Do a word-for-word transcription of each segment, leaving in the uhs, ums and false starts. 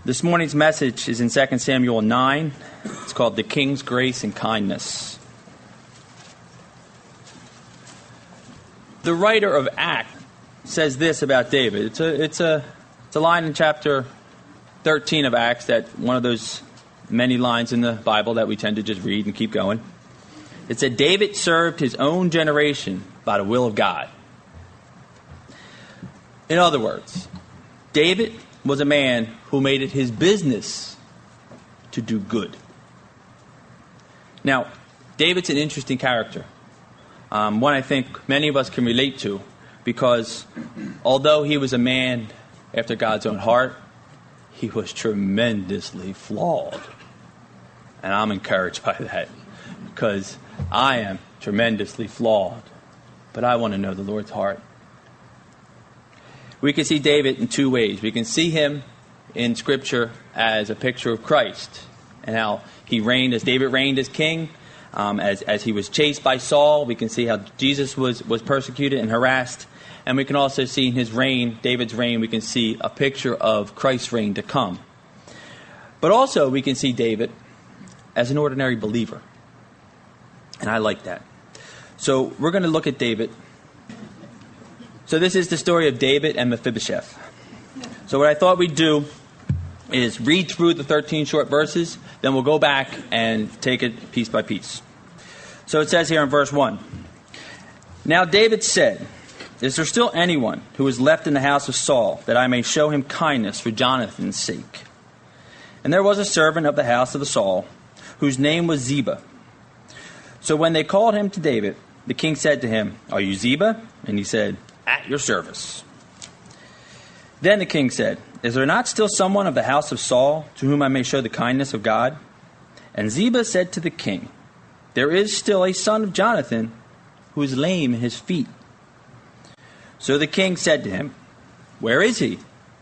This morning's message is in Second Samuel nine. It's called The King's Grace and Kindness. The writer of Acts says this about David. It's a, it's a, it's a line in chapter thirteen of Acts, that one of those many lines in the Bible that we tend to just read and keep going. It said, David served his own generation by the will of God. In other words, David was a man who made it his business to do good. Now, David's an interesting character. Um, one I think many of us can relate to, because although he was a man after God's own heart, he was tremendously flawed. And I'm encouraged by that, because I am tremendously flawed. But I want to know the Lord's heart. We can see David in two ways. We can see him in Scripture as a picture of Christ, and how he reigned as David reigned as king. Um, as, as he was chased by Saul, we can see how Jesus was, was persecuted and harassed. And we can also see in his reign, David's reign, we can see a picture of Christ's reign to come. But also we can see David as an ordinary believer. And I like that. So we're going to look at David. So this is the story of David and Mephibosheth. So what I thought we'd do is read through the thirteen short verses, then we'll go back and take it piece by piece. So it says here in verse one, Now David said, Is there still anyone who is left in the house of Saul, that I may show him kindness for Jonathan's sake? And there was a servant of the house of Saul, whose name was Ziba. So when they called him to David, the king said to him, Are you Ziba? And he said, At your service. Then the king said, Is there not still someone of the house of Saul, to whom I may show the kindness of God? And Ziba said to the king, There is still a son of Jonathan, who is lame in his feet. So the king said to him, Where is he?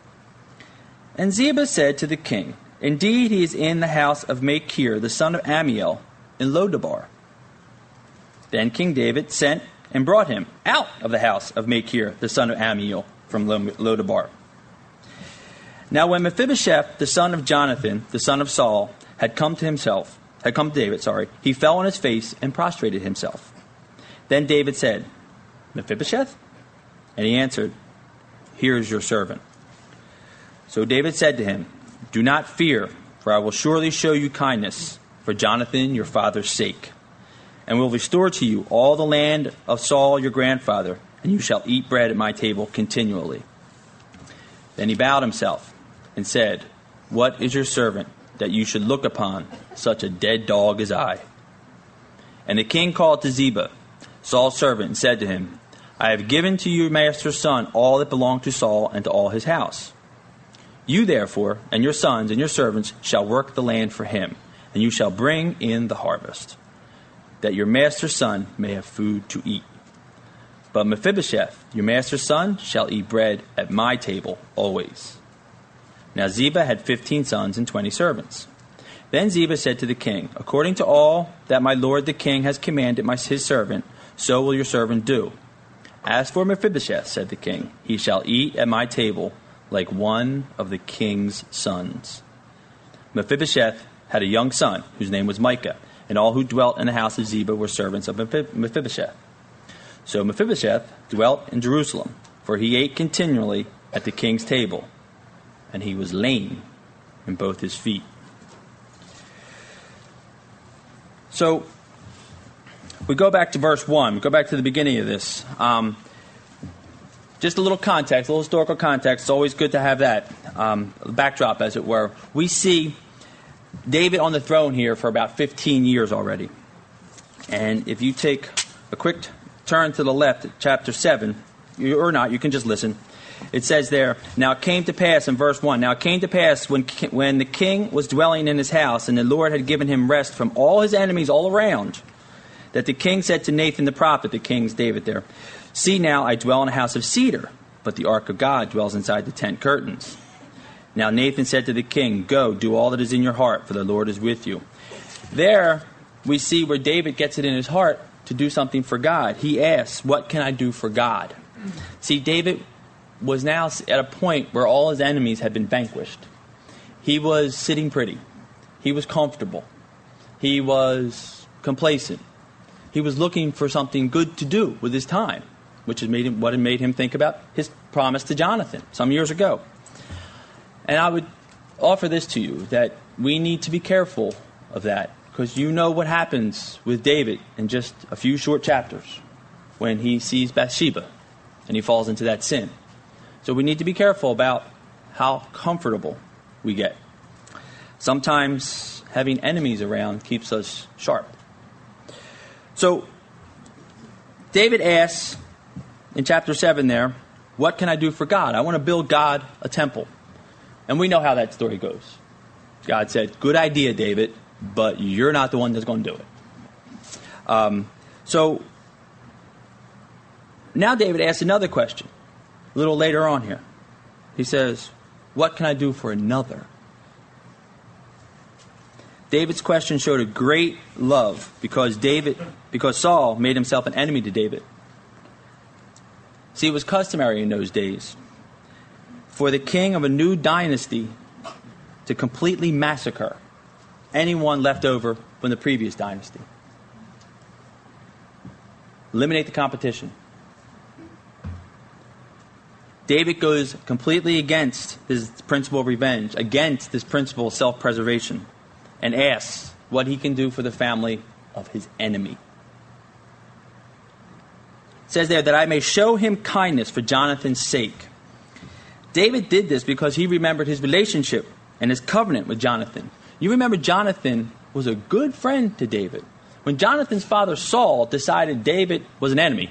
And Ziba said to the king, Indeed, he is in the house of Machir, the son of Ammiel, in Lodabar. Then King David sent and brought him out of the house of Machir, the son of Ammiel, from Lodabar. Now when Mephibosheth, the son of Jonathan, the son of Saul, had come to himself, had come to David, sorry, he fell on his face and prostrated himself. Then David said, Mephibosheth? And he answered, Here is your servant. So David said to him, Do not fear, for I will surely show you kindness for Jonathan your father's sake, and will restore to you all the land of Saul your grandfather, and you shall eat bread at my table continually. Then he bowed himself and said, What is your servant, that you should look upon such a dead dog as I? And the king called to Ziba, Saul's servant, and said to him, I have given to your master's son all that belonged to Saul and to all his house. You therefore, and your sons and your servants, shall work the land for him, and you shall bring in the harvest, that your master's son may have food to eat. But Mephibosheth, your master's son, shall eat bread at my table always. Now Ziba had fifteen sons and twenty servants. Then Ziba said to the king, According to all that my lord the king has commanded my, his servant, so will your servant do. As for Mephibosheth, said the king, he shall eat at my table like one of the king's sons. Mephibosheth had a young son, whose name was Micah, and all who dwelt in the house of Ziba were servants of Mephibosheth. So Mephibosheth dwelt in Jerusalem, for he ate continually at the king's table, and he was lame in both his feet. So we go back to verse one. We go back to the beginning of this. Um, just a little context, a little historical context. It's always good to have that um, backdrop, as it were. We see David on the throne here for about fifteen years already. And if you take a quick turn to the left, chapter seven, you, or not, you can just listen. It says there, Now it came to pass, in verse one, Now it came to pass when, when the king was dwelling in his house, and the Lord had given him rest from all his enemies all around, that the king said to Nathan the prophet, the king's David there, See now, I dwell in a house of cedar, but the ark of God dwells inside the tent curtains. Now Nathan said to the king, Go, do all that is in your heart, for the Lord is with you. There we see where David gets it in his heart to do something for God. He asks, what can I do for God? See, David was now at a point where all his enemies had been vanquished. He was sitting pretty. He was comfortable. He was complacent. He was looking for something good to do with his time, which is made him, what had made him think about his promise to Jonathan some years ago. And I would offer this to you, that we need to be careful of that, because you know what happens with David in just a few short chapters when he sees Bathsheba and he falls into that sin. So we need to be careful about how comfortable we get. Sometimes having enemies around keeps us sharp. So David asks in chapter seven there, what can I do for God? I want to build God a temple. And we know how that story goes. God said, good idea, David, but you're not the one that's going to do it. Um, so now David asks another question a little later on here. He says, what can I do for another? David's question showed a great love because David, because Saul made himself an enemy to David. See, it was customary in those days for the king of a new dynasty to completely massacre anyone left over from the previous dynasty. Eliminate the competition. David goes completely against this principle of revenge, against this principle of self-preservation, and asks what he can do for the family of his enemy. It says there that I may show him kindness for Jonathan's sake. David did this because he remembered his relationship and his covenant with Jonathan. You remember Jonathan was a good friend to David. When Jonathan's father Saul decided David was an enemy,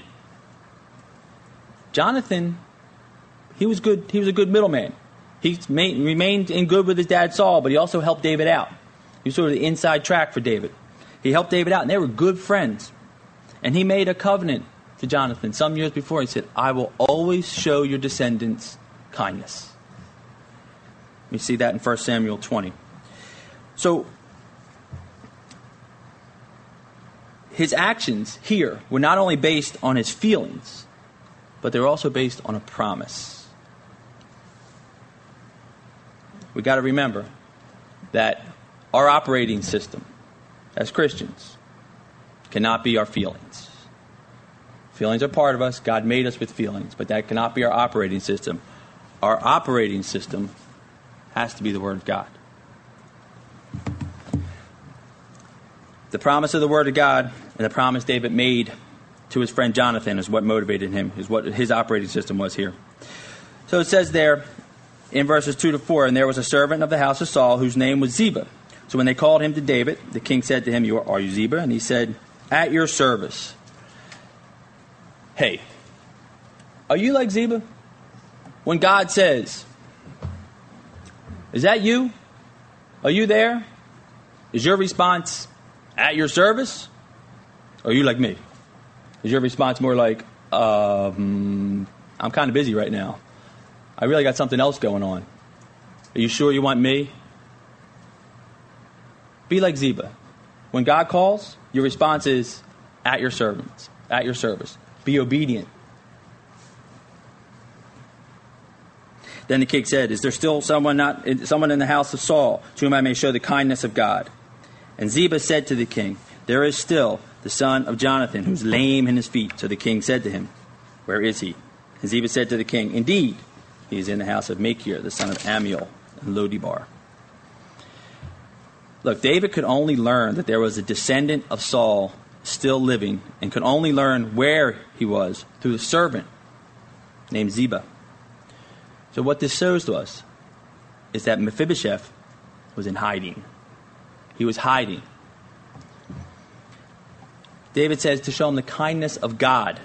Jonathan, he was good. He was a good middleman. He made, remained in good with his dad Saul, but he also helped David out. He was sort of the inside track for David. He helped David out, and they were good friends. And he made a covenant to Jonathan some years before. He said, I will always show your descendants kindness. We see that in First Samuel twenty. So his actions here were not only based on his feelings, but they're also based on a promise. We got to remember that our operating system as Christians cannot be our feelings. Feelings are part of us. God made us with feelings, but that cannot be our operating system. Our operating system has to be the Word of God. The promise of the Word of God and the promise David made to his friend Jonathan is what motivated him, is what his operating system was here. So it says there in verses two to four, and there was a servant of the house of Saul whose name was Ziba. So when they called him to David, the king said to him, "You are, are you Ziba?" And he said, "At your service." Hey, are you like Ziba? When God says, is that you? Are you there? Is your response, at your service? Or are you like me? Is your response more like, um, I'm kind of busy right now. I really got something else going on. Are you sure you want me? Be like Ziba. When God calls, your response is, at your servants, at your service. Be obedient. Then the king said, "Is there still someone not someone in the house of Saul to whom I may show the kindness of God?" And Ziba said to the king, "There is still the son of Jonathan, who's lame in his feet." So the king said to him, "Where is he?" And Ziba said to the king, "Indeed, he is in the house of Machir, the son of Ammiel, in Lo-debar." Look, David could only learn that there was a descendant of Saul still living, and could only learn where he was through a servant named Ziba. So what this shows to us is that Mephibosheth was in hiding. He was hiding. David says to show him the kindness of God.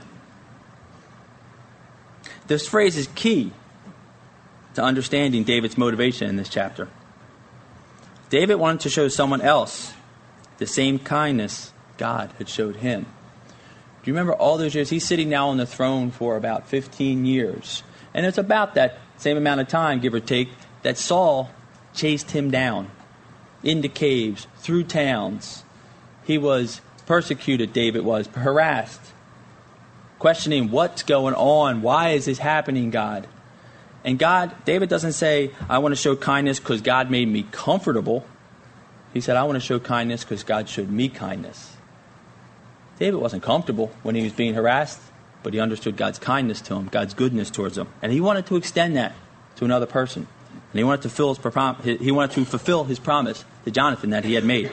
This phrase is key to understanding David's motivation in this chapter. David wanted to show someone else the same kindness God had showed him. Do you remember all those years? He's sitting now on the throne for about fifteen years. And it's about that same amount of time, give or take, that Saul chased him down into caves, through towns. He was persecuted, David was, harassed, questioning what's going on. Why is this happening, God? And God, David doesn't say, I want to show kindness because God made me comfortable. He said, I want to show kindness because God showed me kindness. David wasn't comfortable when he was being harassed, but he understood God's kindness to him, God's goodness towards him. And he wanted to extend that to another person. And he wanted to fulfill his, he wanted to fulfill his promise to Jonathan that he had made.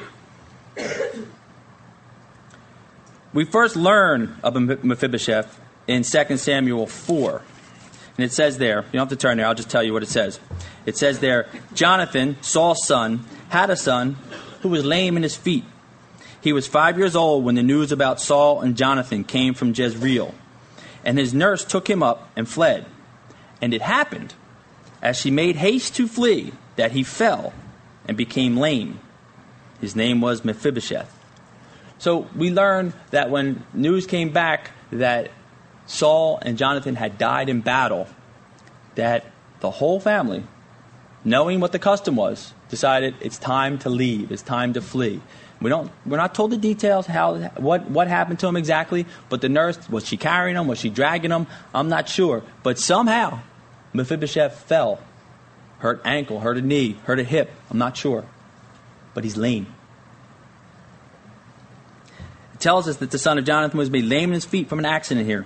We first learn of Mephibosheth in Second Samuel four. And it says there, you don't have to turn there, I'll just tell you what it says. It says there, Jonathan, Saul's son, had a son who was lame in his feet. He was five years old when the news about Saul and Jonathan came from Jezreel. And his nurse took him up and fled. And it happened, as she made haste to flee, that he fell and became lame. His name was Mephibosheth. So we learn that when news came back that Saul and Jonathan had died in battle, that the whole family, knowing what the custom was, decided it's time to leave, it's time to flee. We don't, we're not told the details, how, what, what happened to him exactly, but the nurse, was she carrying him, was she dragging him? I'm not sure. But somehow, Mephibosheth fell, hurt ankle, hurt a knee, hurt a hip, I'm not sure. But he's lame. It tells us that the son of Jonathan was made lame in his feet from an accident here.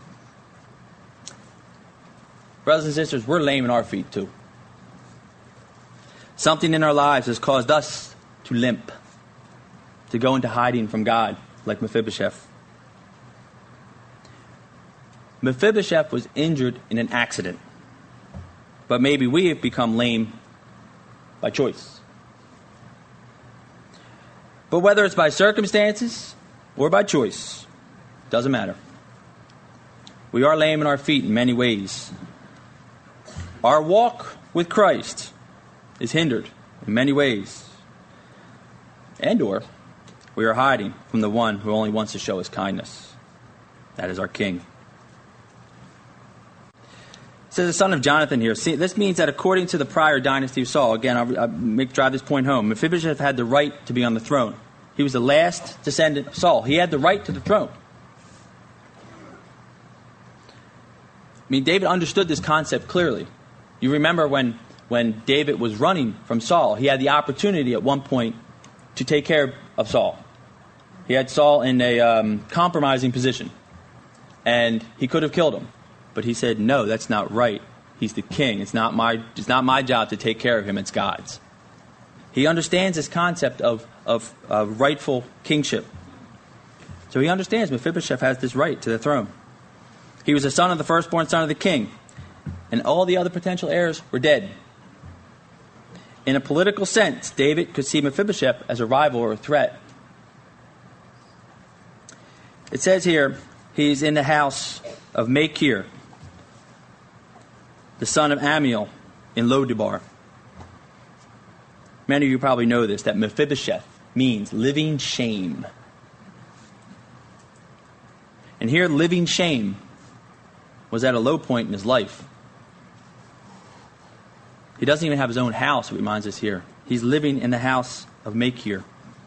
Brothers and sisters, we're lame in our feet too. Something in our lives has caused us to limp, to go into hiding from God, like Mephibosheth. Mephibosheth was injured in an accident, but maybe we have become lame by choice. But whether it's by circumstances or by choice, doesn't matter. We are lame in our feet in many ways. Our walk with Christ is hindered in many ways. And or we are hiding from the one who only wants to show us kindness. That is our King. It says the son of Jonathan here. See, this means that according to the prior dynasty of Saul, again, I'll, I'll make, drive this point home, Mephibosheth had the right to be on the throne. He was the last descendant of Saul. He had the right to the throne. I mean, David understood this concept clearly. You remember when, when David was running from Saul, he had the opportunity at one point to take care of Saul. He had Saul in a um, compromising position, and he could have killed him. But he said, no, that's not right. He's the king. It's not my, it's not my job to take care of him. It's God's. He understands this concept of, of, of rightful kingship. So he understands Mephibosheth has this right to the throne. He was the son of the firstborn son of the king, and all the other potential heirs were dead. In a political sense, David could see Mephibosheth as a rival or a threat. It says here, he's in the house of Machir, the son of Amiel, in Lodebar. Many of you probably know this, that Mephibosheth means living shame. And here, living shame was at a low point in his life. He doesn't even have his own house, it reminds us here. He's living in the house of Machir.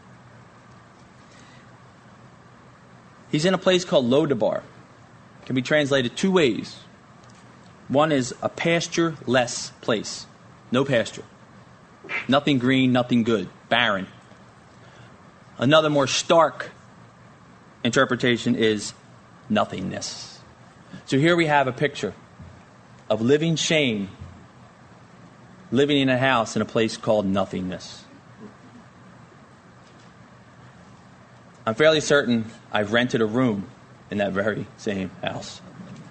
He's in a place called Lodebar. It can be translated two ways. One is a pasture-less place. No pasture. Nothing green, nothing good. Barren. Another more stark interpretation is nothingness. So here we have a picture of living shame, living in a house in a place called nothingness. I'm fairly certain I've rented a room in that very same house.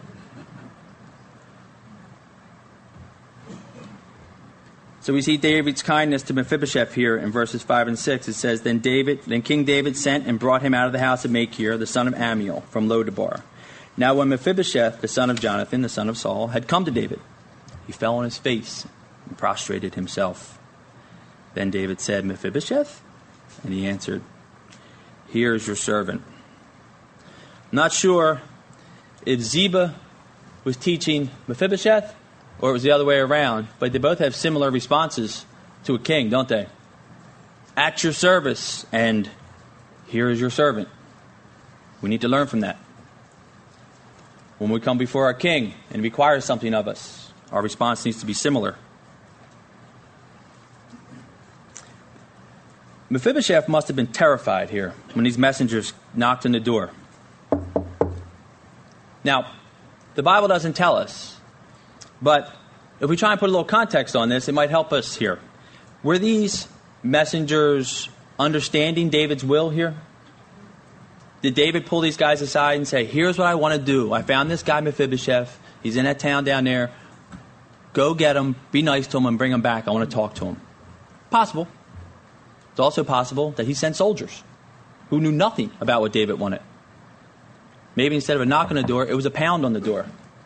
So we see David's kindness to Mephibosheth here in verses five and six. It says, Then David, then King David sent and brought him out of the house of Machir, the son of Amiel, from Lodebar. Now when Mephibosheth, the son of Jonathan, the son of Saul, had come to David, he fell on his face and prostrated himself. Then David said, Mephibosheth? And he answered, Here is your servant. I'm not sure if Ziba was teaching Mephibosheth or it was the other way around, but they both have similar responses to a king, don't they? At your service, and here is your servant. We need to learn from that. When we come before our king and he requires something of us, Our response needs to be similar. Mephibosheth must have been terrified here when these messengers knocked on the door. Now, the Bible doesn't tell us, but if we try and put a little context on this, it might help us here. Were these messengers understanding David's will here? Did David pull these guys aside and say, here's what I want to do. I found this guy Mephibosheth. He's in that town down there. Go get him, be nice to him, and bring him back. I want to talk to him. Possible. It's also possible that he sent soldiers who knew nothing about what David wanted. Maybe instead of a knock on the door, it was a pound on the door.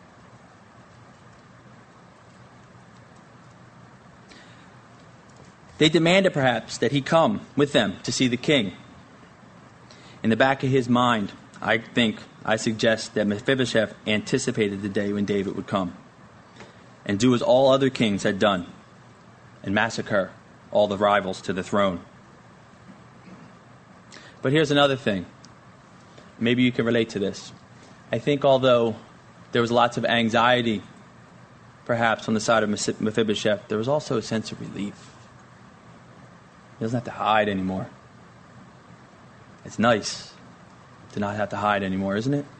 They demanded perhaps that he come with them to see the king. In the back of his mind, I think, I suggest that Mephibosheth anticipated the day when David would come and do as all other kings had done and massacre all the rivals to the throne. But here's another thing. Maybe you can relate to this. I think although there was lots of anxiety, perhaps, on the side of Mephibosheth, there was also a sense of relief. He doesn't have to hide anymore. It's nice to not have to hide anymore, isn't it?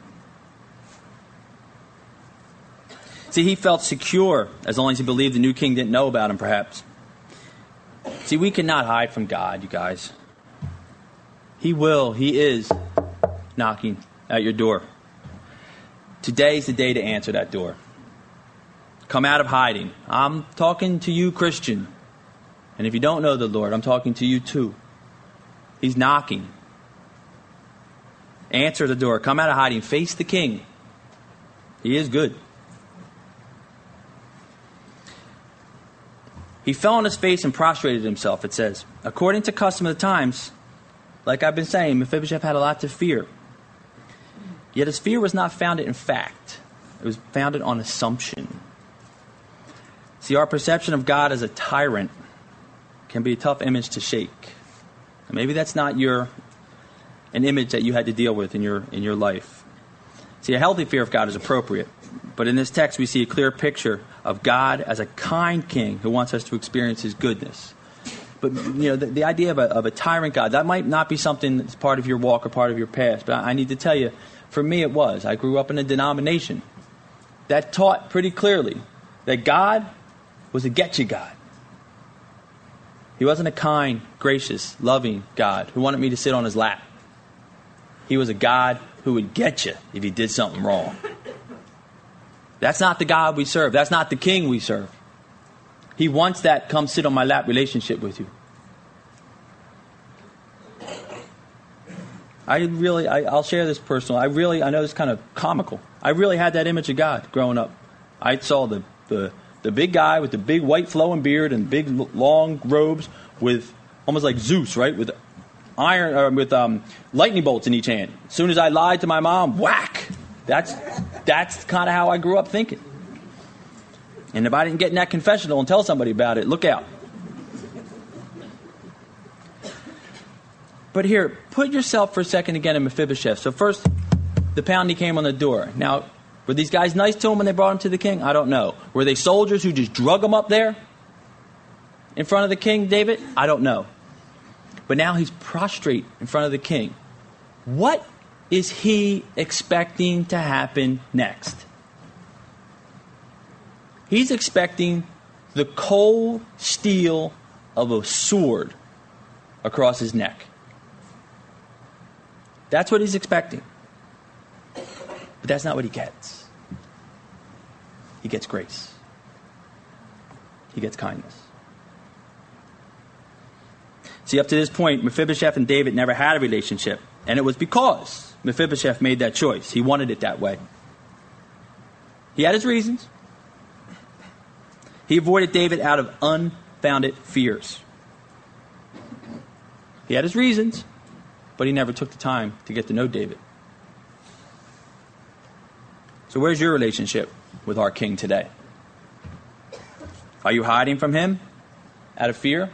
See, he felt secure as long as he believed the new king didn't know about him, perhaps. See, we cannot hide from God, you guys. He will, he is knocking at your door. Today's the day to answer that door. Come out of hiding. I'm talking to you, Christian. And if you don't know the Lord, I'm talking to you too. He's knocking. Answer the door. Come out of hiding. Face the king. He is good. He fell on his face and prostrated himself, it says. According to custom of the times, like I've been saying, Mephibosheth had a lot to fear. Yet his fear was not founded in fact. It was founded on assumption. See, our perception of God as a tyrant can be a tough image to shake. And maybe that's not your an image that you had to deal with in your in your life. See, a healthy fear of God is appropriate. But in this text, we see a clear picture of God as a kind king who wants us to experience his goodness. But, you know, the, the idea of a, of a tyrant God, that might not be something that's part of your walk or part of your past. But I, I need to tell you, for me it was. I grew up in a denomination that taught pretty clearly that God was a get-you God. He wasn't a kind, gracious, loving God who wanted me to sit on his lap. He was a God who would get you if you did something wrong. That's not the God we serve. That's not the king we serve. He wants that come sit on my lap relationship with you. I really, I, I'll share this personal. I really, I know it's kind of comical. I really had that image of God growing up. I saw the, the, the big guy with the big white flowing beard and big long robes with almost like Zeus, right? With iron, or with um, lightning bolts in each hand. As soon as I lied to my mom, whack! That's that's kind of how I grew up thinking. And if I didn't get in that confessional and tell somebody about it, look out. But here, put yourself for a second again in Mephibosheth. So first, the pounding came on the door. Now, were these guys nice to him when they brought him to the king? I don't know. Were they soldiers who just drug him up there in front of the king, David? I don't know. But now he's prostrate in front of the king. What is he expecting to happen next? He's expecting the cold steel of a sword across his neck. That's what he's expecting. But that's not what he gets. He gets grace. He gets kindness. See, up to this point, Mephibosheth and David never had a relationship. And it was because Mephibosheth made that choice. He wanted it that way. He had his reasons. He avoided David out of unfounded fears. He had his reasons, but he never took the time to get to know David. So where's your relationship with our King today? Are you hiding from him out of fear?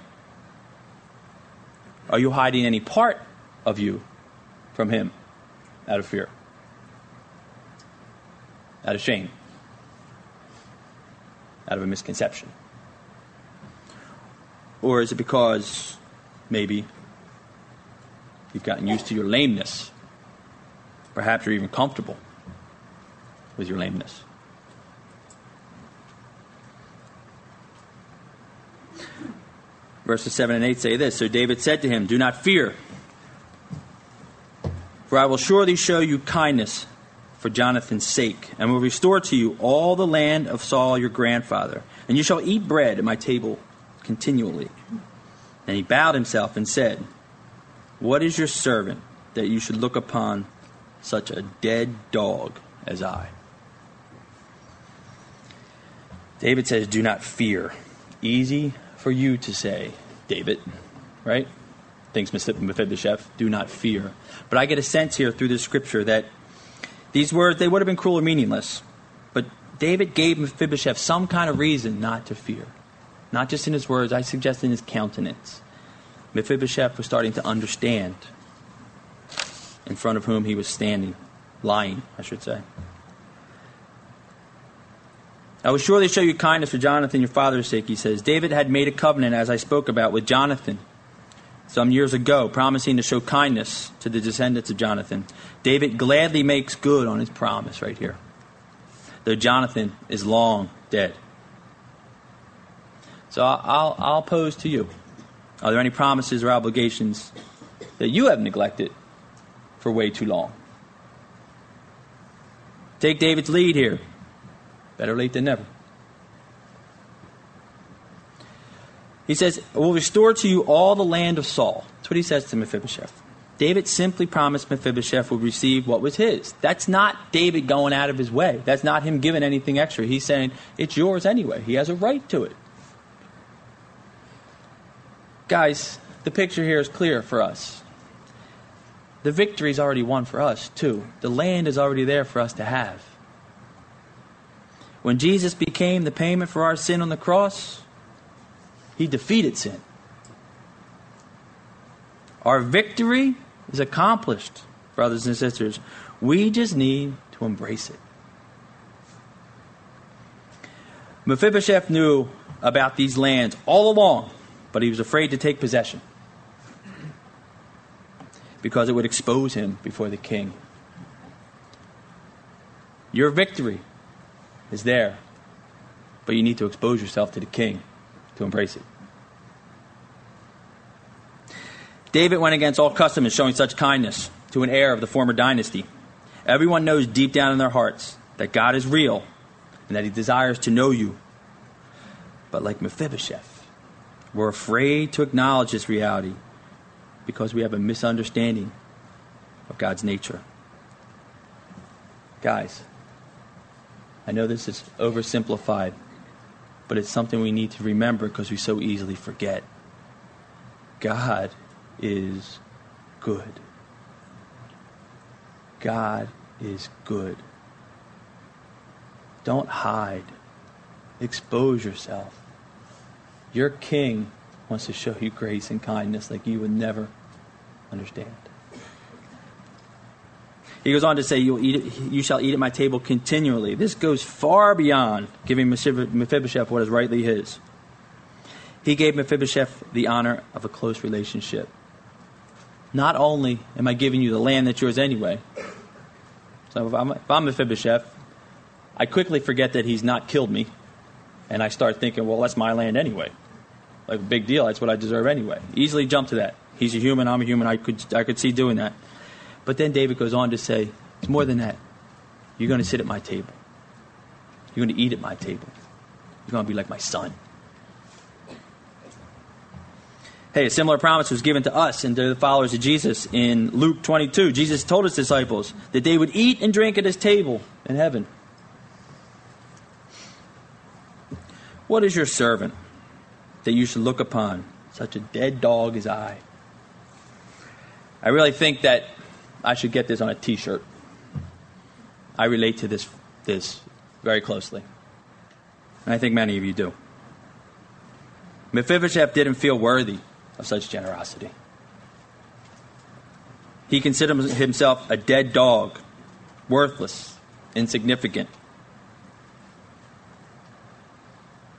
Are you hiding any part of you from him out of fear? Out of shame? out of a misconception? Or is it because maybe you've gotten used to your lameness? Perhaps you're even comfortable with your lameness. Verses seven and eight say this: So David said to him, "Do not fear, for I will surely show you kindness for Jonathan's sake, and will restore to you all the land of Saul your grandfather, and you shall eat bread at my table continually." And he bowed himself and said, "What is your servant that you should look upon such a dead dog as I?" David says, "Do not fear." Easy for you to say, David, right? Thinks Mephibosheth, do not fear. But I get a sense here through the scripture that these words, they would have been cruel or meaningless. But David gave Mephibosheth some kind of reason not to fear. Not just in his words, I suggest in his countenance. Mephibosheth was starting to understand in front of whom he was standing, lying, I should say. "I will surely show you kindness for Jonathan, your father's sake," he says. David had made a covenant, as I spoke about, with Jonathan some years ago, promising to show kindness to the descendants of Jonathan. David gladly makes good on his promise right here, though Jonathan is long dead. So I'll, I'll pose to you, are there any promises or obligations that you have neglected for way too long? Take David's lead here. Better late than never. He says, "I will restore to you all the land of Saul." That's what he says to Mephibosheth. David simply promised Mephibosheth would receive what was his. That's not David going out of his way. That's not him giving anything extra. He's saying, it's yours anyway. He has a right to it. Guys, the picture here is clear for us. The victory is already won for us, too. The land is already there for us to have. When Jesus became the payment for our sin on the cross, he defeated sin. Our victory is accomplished, brothers and sisters. We just need to embrace it. Mephibosheth knew about these lands all along, but he was afraid to take possession because it would expose him before the king. Your victory is there, but you need to expose yourself to the king to embrace it. David went against all custom in showing such kindness to an heir of the former dynasty. Everyone knows deep down in their hearts that God is real and that he desires to know you. But like Mephibosheth, we're afraid to acknowledge this reality because we have a misunderstanding of God's nature. Guys, I know this is oversimplified, but it's something we need to remember because we so easily forget. God is good. God is good. Don't hide. Expose yourself. Your king wants to show you grace and kindness like you would never understand. He goes on to say, you, will eat it, you shall eat at my table continually. This goes far beyond giving Mephibosheth what is rightly his. He gave Mephibosheth the honor of a close relationship. Not only am I giving you the land that's yours anyway. So if I'm, if I'm Mephibosheth, I quickly forget that he's not killed me. And I start thinking, well, that's my land anyway. Like a big deal. That's what I deserve anyway. Easily jump to that. He's a human. I'm a human. I could I could see doing that. But then David goes on to say, it's more than that. You're going to sit at my table. You're going to eat at my table. You're going to be like my son. Hey, a similar promise was given to us and to the followers of Jesus in Luke twenty-two. Jesus told his disciples that they would eat and drink at his table in heaven. What is your servant that you should look upon, such a dead dog as I? I really think that I should get this on a t-shirt. I relate to this, this very closely. And I think many of you do. Mephibosheth didn't feel worthy of such generosity. He considered himself a dead dog, worthless, insignificant.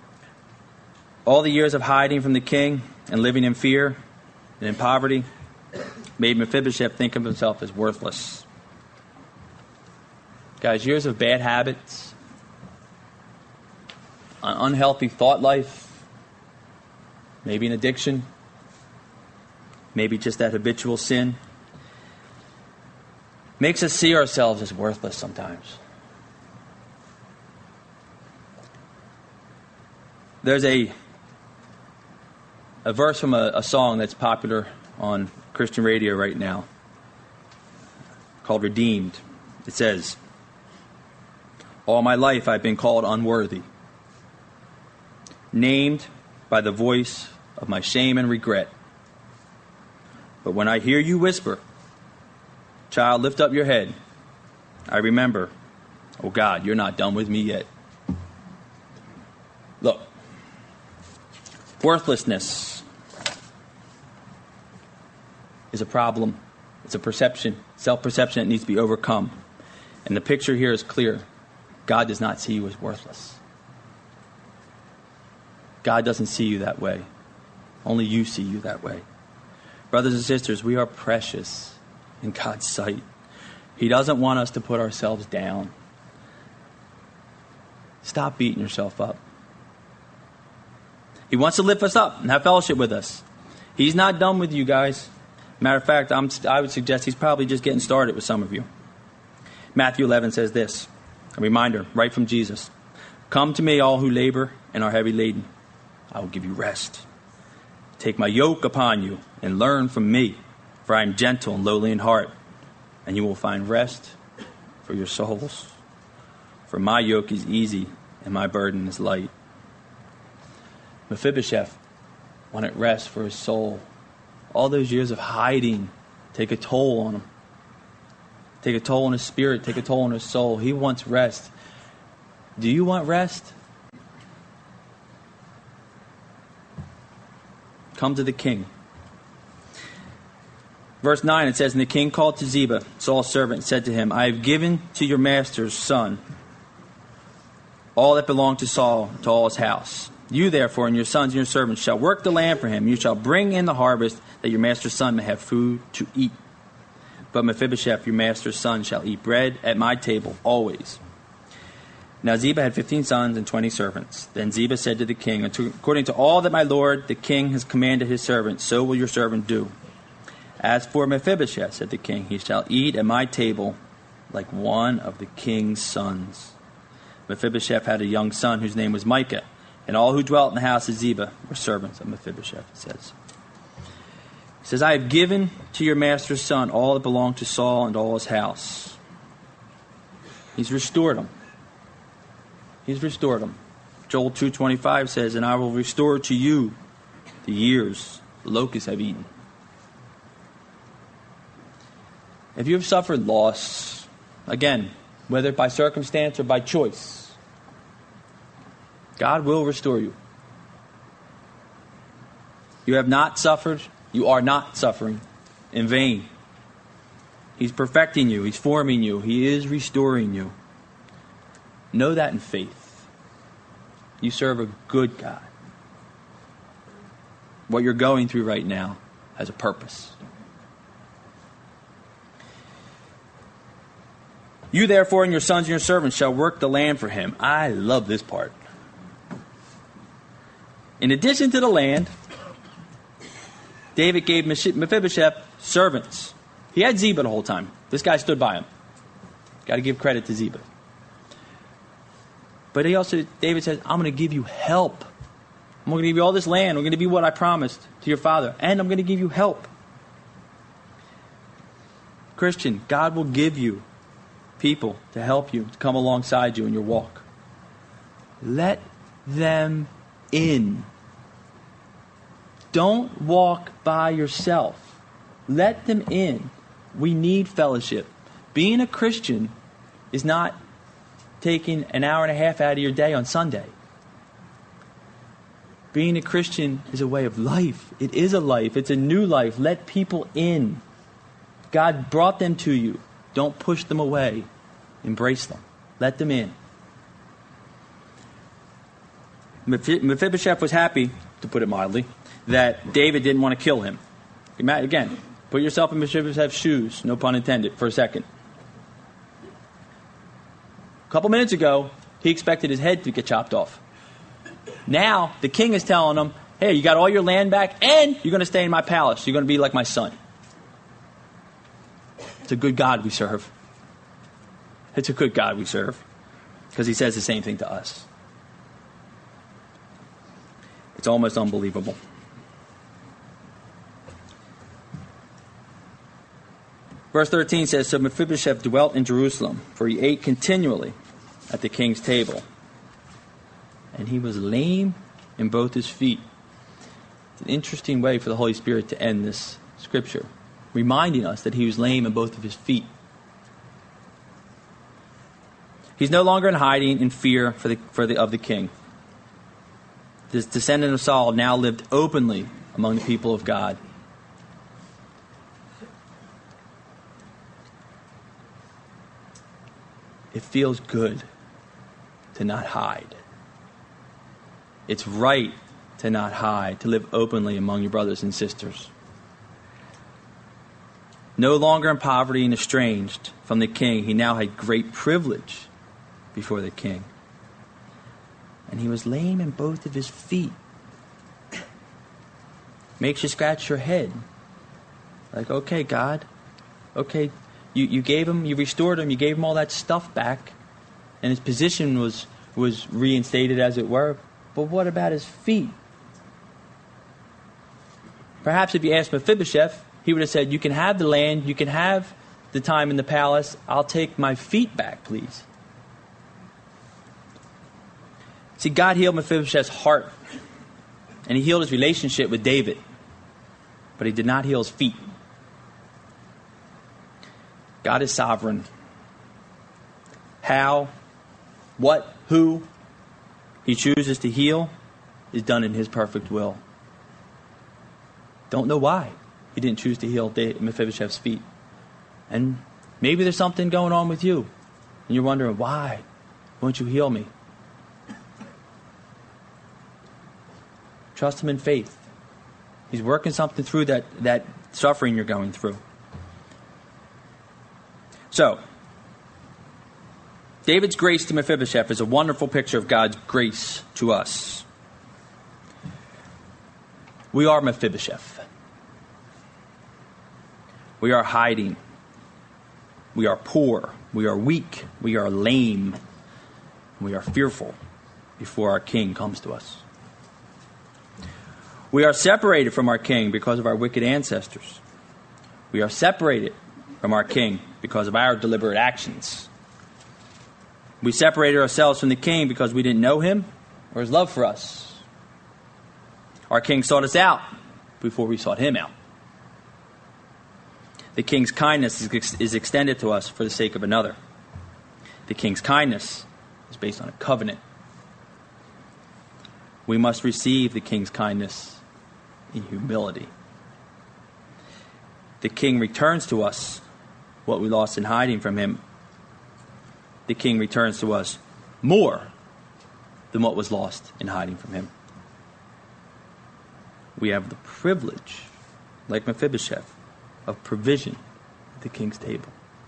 All the years of hiding from the king and living in fear and in poverty made Mephibosheth think of himself as worthless. Guys, years of bad habits, an unhealthy thought life, maybe an addiction, maybe just that habitual sin, makes us see ourselves as worthless sometimes. There's a a verse from a, a song that's popular on Christian radio right now called Redeemed. It says, "All my life I've been called unworthy, named by the voice of my shame and regret. But when I hear you whisper, 'Child, lift up your head,' I remember, oh God, you're not done with me yet." Look, worthlessness is a problem. It's a perception, self-perception that needs to be overcome. And the picture here is clear. God does not see you as worthless. God doesn't see you that way. Only you see you that way. Brothers and sisters, we are precious in God's sight. He doesn't want us to put ourselves down. Stop beating yourself up. He wants to lift us up and have fellowship with us. He's not done with you guys. Matter of fact, I'm, I would suggest he's probably just getting started with some of you. Matthew eleven says this, a reminder right from Jesus. "Come to me, all who labor and are heavy laden. I will give you rest. Take my yoke upon you and learn from me, for I am gentle and lowly in heart, and you will find rest for your souls. For my yoke is easy and my burden is light." Mephibosheth wanted rest for his soul. All those years of hiding take a toll on him. Take a toll on his spirit, take a toll on his soul. He wants rest. Do you want rest? Come to the king. Verse nine, it says, "And the king called to Ziba, Saul's servant, and said to him, I have given to your master's son all that belonged to Saul, to all his house. You, therefore, and your sons and your servants shall work the land for him. You shall bring in the harvest, that your master's son may have food to eat. But Mephibosheth, your master's son, shall eat bread at my table always." Now Ziba had fifteen sons and twenty servants. Then Ziba said to the king, "According to all that my lord the king has commanded his servant, so will your servant do. As for Mephibosheth," said the king, "he shall eat at my table like one of the king's sons." Mephibosheth had a young son whose name was Micah, and all who dwelt in the house of Ziba were servants of Mephibosheth, it says. He says, "I have given to your master's son all that belonged to Saul and all his house." He's restored them. He's restored them. Joel two twenty-five says, "And I will restore to you the years the locusts have eaten." If you have suffered loss, again, whether by circumstance or by choice, God will restore you. You have not suffered, you are not suffering in vain. He's perfecting you, He's forming you, He is restoring you. Know that in faith. You serve a good God. What you're going through right now has a purpose. "You therefore and your sons and your servants shall work the land for him." I love this part. In addition to the land, David gave Mephibosheth servants. He had Ziba the whole time. This guy stood by him. Got to give credit to Ziba. But he also, David says, "I'm going to give you help. I'm going to give you all this land. I'm going to be what I promised to your father. And I'm going to give you help." Christian, God will give you people to help you, to come alongside you in your walk. Let them in. Don't walk by yourself. Let them in. We need fellowship. Being a Christian is not taking an hour and a half out of your day on Sunday. Being a Christian is a way of life. It is a life. It's a new life. Let people in. God brought them to you. Don't push them away. Embrace them. Let them in. Mephibosheth was happy, to put it mildly, that David didn't want to kill him. Again, put yourself in Mephibosheth's shoes, no pun intended, for a second. A couple minutes ago, he expected his head to get chopped off. Now, the king is telling him, hey, you got all your land back, and you're going to stay in my palace. You're going to be like my son. It's a good God we serve. It's a good God we serve. Because he says the same thing to us. It's almost unbelievable. Verse thirteen says, so Mephibosheth dwelt in Jerusalem, for he ate continually at the king's table. And he was lame in both his feet. It's an interesting way for the Holy Spirit to end this scripture, reminding us that he was lame in both of his feet. He's no longer in hiding in fear for the, for the, of the king. This descendant of Saul now lived openly among the people of God. It feels good to not hide. It's right to not hide, to live openly among your brothers and sisters. No longer in poverty and estranged from the king, he now had great privilege before the king. And he was lame in both of his feet. Makes you scratch your head. Like, okay, God, okay, you, you gave him, you restored him, you gave him all that stuff back, and his position was, was reinstated, as it were. But what about his feet? Perhaps if you asked Mephibosheth, he would have said, you can have the land, you can have the time in the palace, I'll take my feet back, please. See, God healed Mephibosheth's heart, and he healed his relationship with David, but he did not heal his feet. God is sovereign. How, what, who he chooses to heal is done in his perfect will. Don't know why he didn't choose to heal Mephibosheth's feet. And maybe there's something going on with you, and you're wondering, why won't you heal me? Trust him in faith. He's working something through that, that suffering you're going through. So, David's grace to Mephibosheth is a wonderful picture of God's grace to us. We are Mephibosheth. We are hiding. We are poor. We are weak. We are lame. We are fearful before our king comes to us. We are separated from our king because of our wicked ancestors. We are separated from our king because of our deliberate actions. We separated ourselves from the king because we didn't know him or his love for us. Our king sought us out before we sought him out. The king's kindness is, ex- is extended to us for the sake of another. The king's kindness is based on a covenant. We must receive the king's kindness in humility. The king returns to us what we lost in hiding from him. The king returns to us more than what was lost in hiding from him. We have the privilege, like Mephibosheth, of provision at the king's table.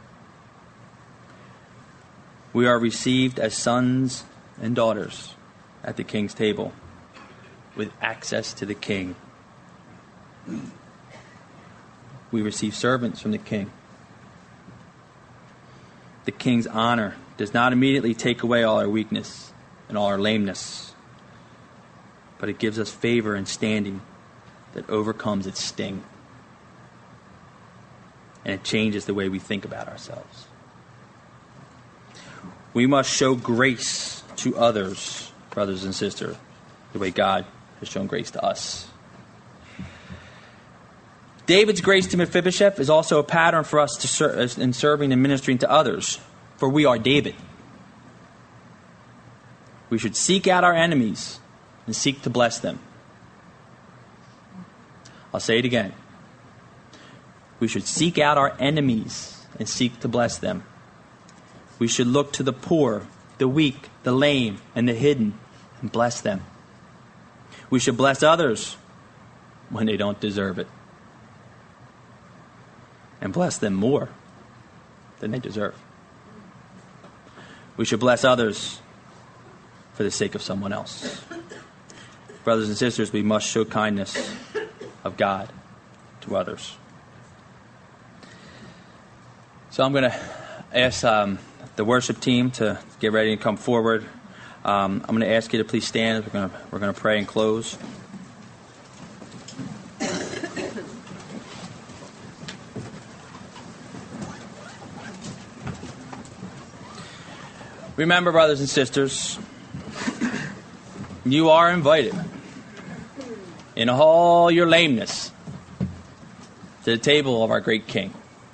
We are received as sons and daughters at the king's table with access to the king. We receive servants from the king. The king's honor does not immediately take away all our weakness and all our lameness, but it gives us favor and standing that overcomes its sting. And it changes the way we think about ourselves. We must show grace to others, brothers and sisters, the way God has shown grace to us. David's grace to Mephibosheth is also a pattern for us to ser- in serving and ministering to others, for we are David. We should seek out our enemies and seek to bless them. I'll say it again. We should seek out our enemies and seek to bless them. We should look to the poor, the weak, the lame, and the hidden and bless them. We should bless others when they don't deserve it, and bless them more than they deserve. We should bless others for the sake of someone else. Brothers and sisters, we must show kindness of God to others. So I'm going to ask um, the worship team to get ready and come forward. Um, I'm going to ask you to please stand. We're going to, we're going to pray and close. Remember, brothers and sisters, you are invited in all your lameness to the table of our great King.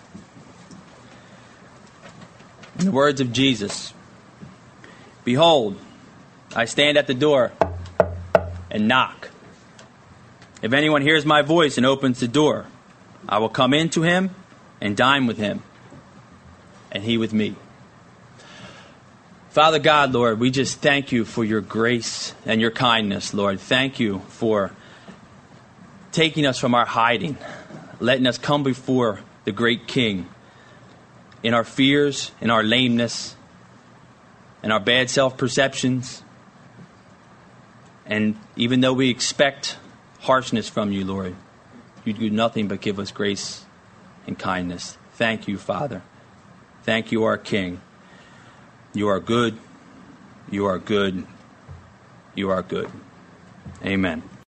In the words of Jesus, behold, I stand at the door and knock. If anyone hears my voice and opens the door, I will come in to him and dine with him, and he with me. Father God, Lord, we just thank you for your grace and your kindness, Lord. Thank you for taking us from our hiding, letting us come before the great King in our fears, in our lameness, in our bad self-perceptions. And even though we expect harshness from you, Lord, you do nothing but give us grace and kindness. Thank you, Father. Thank you, our King. You are good. You are good. You are good. Amen.